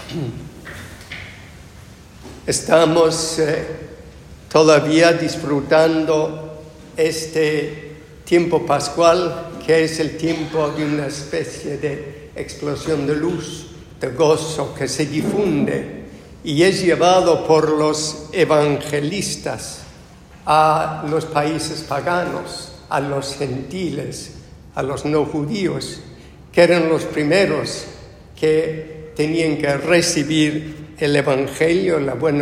Estamos todavía disfrutando este tiempo pascual, que es el tiempo de una especie de explosión de luz, de gozo que se difunde y es llevado por los evangelistas a los países paganos, a los gentiles, a los no judíos, que eran los primeros que tenían que recibir el Evangelio, la buena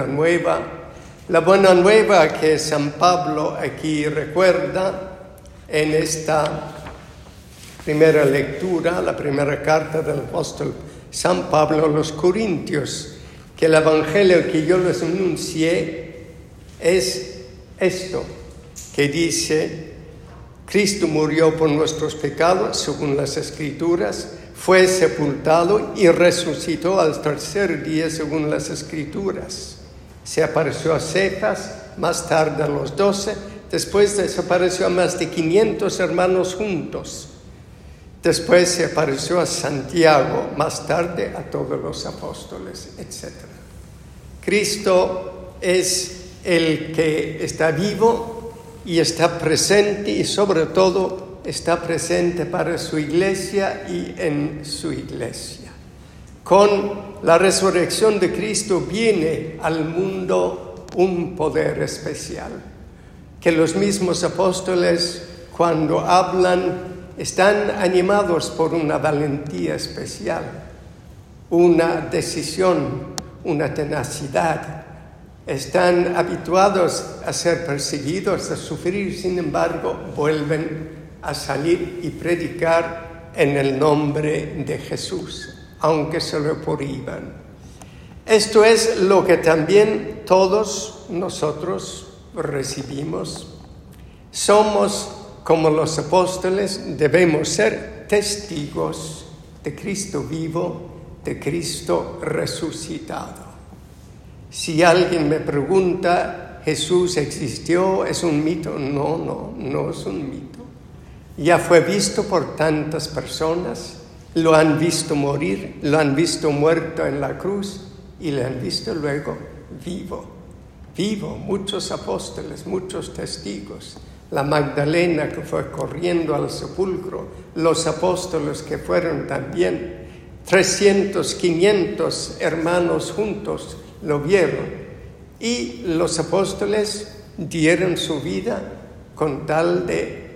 nueva que San Pablo aquí recuerda en esta primera lectura, la primera carta del apóstol San Pablo a los Corintios, que el Evangelio que yo les anuncié es esto, que dice: Cristo murió por nuestros pecados, según las Escrituras, fue sepultado y resucitó al tercer día, según las Escrituras. Se apareció a Cefas, más tarde a los 12, después desapareció a más de 500 hermanos juntos. Después se apareció a Santiago, más tarde a todos los apóstoles, etc. Cristo es el que está vivo y está presente, y sobre todo está presente para su iglesia y en su iglesia. Con la resurrección de Cristo viene al mundo un poder especial, que los mismos apóstoles, cuando hablan, están animados por una valentía especial, una decisión, una tenacidad. Están habituados a ser perseguidos, a sufrir, sin embargo, vuelven a salir y predicar en el nombre de Jesús, aunque se lo prohíban. Esto es lo que también todos nosotros recibimos. Somos como los apóstoles, debemos ser testigos de Cristo vivo, de Cristo resucitado. Si alguien me pregunta, ¿Jesús existió? ¿Es un mito? No es un mito. Ya fue visto por tantas personas, lo han visto morir, lo han visto muerto en la cruz y lo han visto luego vivo. Vivo, muchos apóstoles, muchos testigos. La Magdalena que fue corriendo al sepulcro, los apóstoles que fueron también, 300, 500 hermanos juntos lo vieron, y los apóstoles dieron su vida con tal de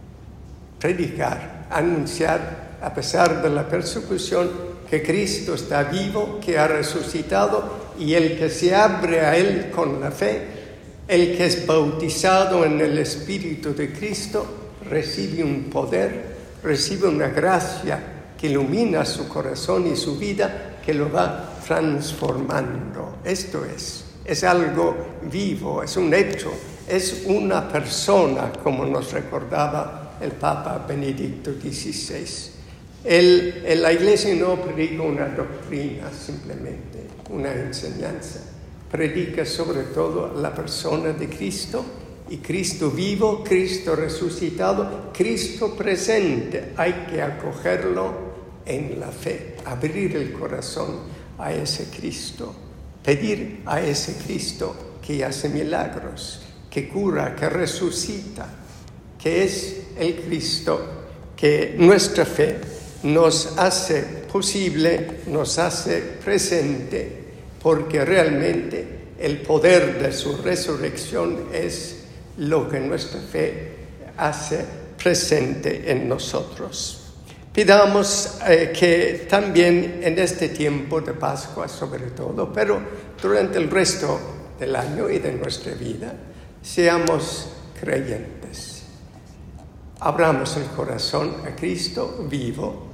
predicar, anunciar, a pesar de la persecución, que Cristo está vivo, que ha resucitado, y el que se abre a Él con la fe, el que es bautizado en el Espíritu de Cristo, recibe un poder, recibe una gracia que ilumina su corazón y su vida, que lo va transformando. Esto es algo vivo, es un hecho, es una persona, como nos recordaba el Papa Benedicto XVI. La Iglesia no predica una doctrina simplemente, una enseñanza. Predica sobre todo la persona de Cristo, y Cristo vivo, Cristo resucitado, Cristo presente. Hay que acogerlo en la fe, abrir el corazón a ese Cristo, pedir a ese Cristo que hace milagros, que cura, que resucita, que es el Cristo que nuestra fe nos hace posible, nos hace presente, porque realmente el poder de su resurrección es lo que nuestra fe hace presente en nosotros. Pidamos que también en este tiempo de Pascua, sobre todo, pero durante el resto del año y de nuestra vida, seamos creyentes. Abramos el corazón a Cristo vivo,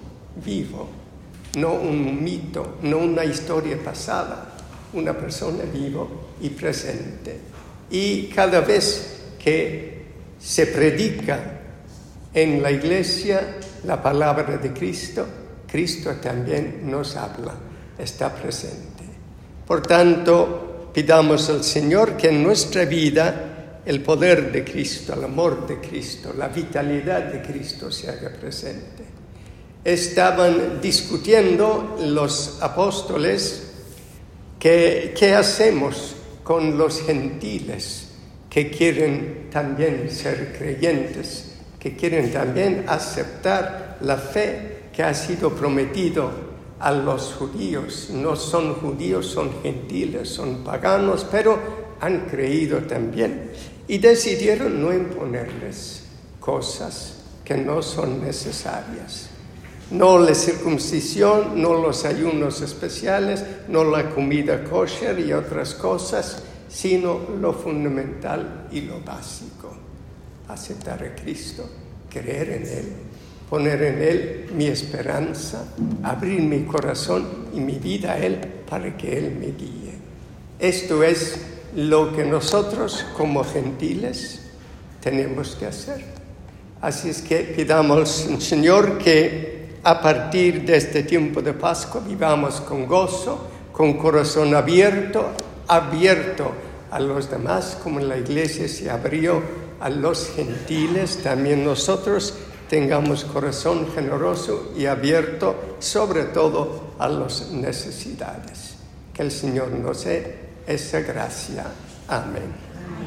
no un mito, no una historia pasada, una persona vivo y presente. Y cada vez que se predica en la iglesia la palabra de Cristo, Cristo también nos habla, está presente. Por tanto, pidamos al Señor que en nuestra vida el poder de Cristo, el amor de Cristo, la vitalidad de Cristo se haga presente. Estaban discutiendo los apóstoles ¿Qué hacemos con los gentiles que quieren también ser creyentes, que quieren también aceptar la fe que ha sido prometido a los judíos? No son judíos, son gentiles, son paganos, pero han creído también y decidieron no imponerles cosas que no son necesarias. No la circuncisión, no los ayunos especiales, no la comida kosher y otras cosas, sino lo fundamental y lo básico. Aceptar a Cristo, creer en Él, poner en Él mi esperanza, abrir mi corazón y mi vida a Él para que Él me guíe. Esto es lo que nosotros como gentiles tenemos que hacer. Así es que pidamos al Señor que a partir de este tiempo de Pascua vivamos con gozo, con corazón abierto a los demás, como la Iglesia se abrió a los gentiles. También nosotros tengamos corazón generoso y abierto, sobre todo a las necesidades. Que el Señor nos dé esa gracia. Amén.